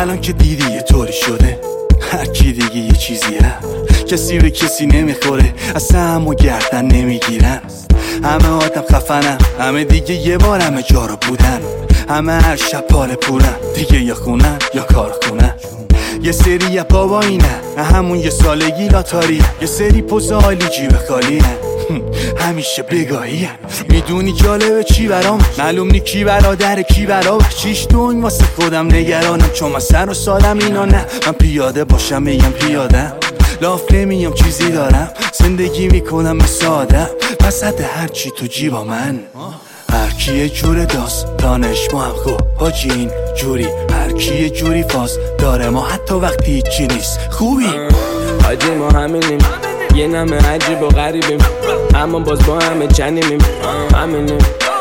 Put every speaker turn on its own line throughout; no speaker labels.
الان که دیدی یه طوری شده، هر کی دیگه یه چیزیه، کسی به کسی نمیخوره، اصلا همو گردن نمیگیرن. همه آدم خفنم، همه دیگه یه بار همه جا رو بودن، همه هر شب پاره پورن، دیگه یا خونن یا کار خونن. یه سری یه بابا اینه، همون یه سالگی لاتاری، یه سری پوز عالی جیب خالیه، همیشه بگاهیه. میدونی جالبه چی برام؟ معلوم نی کی برادر کی برابر، چیش دون واسه خودم نگرانم، چون من سر و سالم اینا نه. من پیاده باشم میگم پیادم، لاف نمیام چیزی دارم، زندگی میکنم مثل آدم، وسط هرچی تو جیبا من. هر کی یه جور داستانش ما هم خوب حاجی این جوری، هر کی یه جوری فاز داره ما حتی وقتی هیچی نیست خوبی.
حاجی ما همینیم، یه نمه عجیب و غریبیم، اما باز با همه چنیمیم، همینیم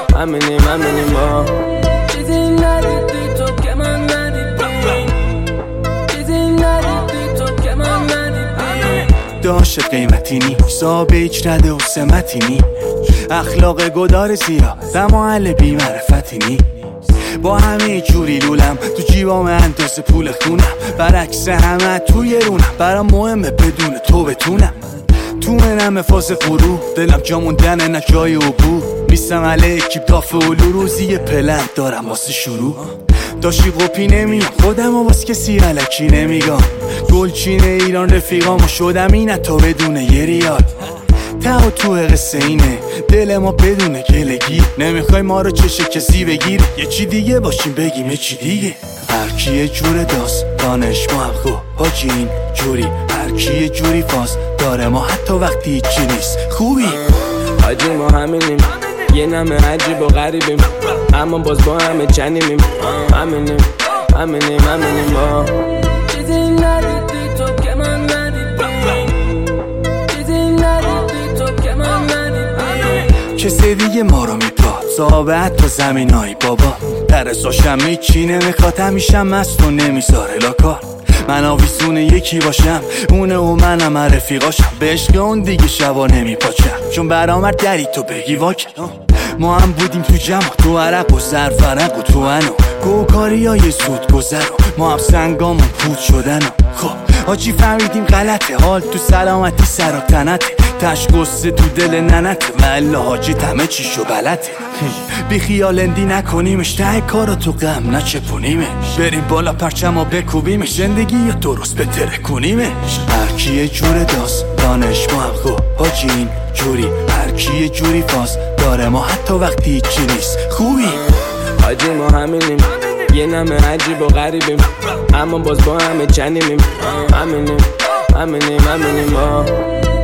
ما. چیزی ندیدی تو که من ندیدی، چیزی ندیدی تو که من ندیدی.
داشت قیمتی نی، حساب هیچ رده و سمتی نی، اخلاق گدار زیرا زمان بی معرفتی نی. با همه جوری لولم تو جیبام اندازه پول خونم، برعکس همه توی رونم، برام مهمه بدون تو بتونم. تو منم فاز فرو، دلم جا موندنه نه جای عبور، میستم علیه اکیب دافه اولو، روزی پلن دارم واسه شروع. داشتی قپی نمیام خودم و باز کسی علکی نمیگم، گلچین ایران رفیقامو شدم اینه تا بدون یه ریال. ته و تو قصه اینه، دل ما بدون گلگی، نمیخوای ما رو چشه کسی بگیر، یه چی دیگه باشیم بگیم یه چی دیگه. هر کی یه جور داستانش ما هم خوب حاجی این جوری، هر کی یه جوری فاز داره ما حتی وقتی هیچی نیست خوبی.
حاجی ما همینیم، یه نمه عجیب و غریبیم، اما باز با همه چنیمیم، همینیم ما. چیزی ندیدی تو که من ندیدی، چیزی ندیدی تو که من ندیدی.
کسی دیگه ما رو میپاد صحبت تو زمینایی بابا، درساشم هیچی نمیخواد، همیشه مست و نمیذاره لاکار. من آویزون یکی باشم، اونه و منم رفیقاشم، به عشق اون دیگه شبا نمیپاچم، چون برآمد دری تو بگی واکن. ما هم بودیم تو جمع، تو عرق و زرفرق و تو انو گوکاری های زود گذر، ما هم سنگامون پود شدن. خب حاجی فهمیدیم غلطه، حال تو سلامتی سر و تنته، تش گسته تو دل ننته، والا حاجی همه چیشو بلده. بی خیال اندی نکنیمش، ته کارو تو غم نچپونیمش، بریم بالا پرچم و بکوبیمش، زندگی یا درست بتره کنیمش. هر کی یه جور داستانش ما هم خوب حاجی این جوری، هر کی یه جوری فاز داره ما حتی وقتی هیچی نیست خوبی.
حاجی ما همینیم، یه نمه عجیب و غریبیم، اما باز با همه چنیمیم، همینیم ما.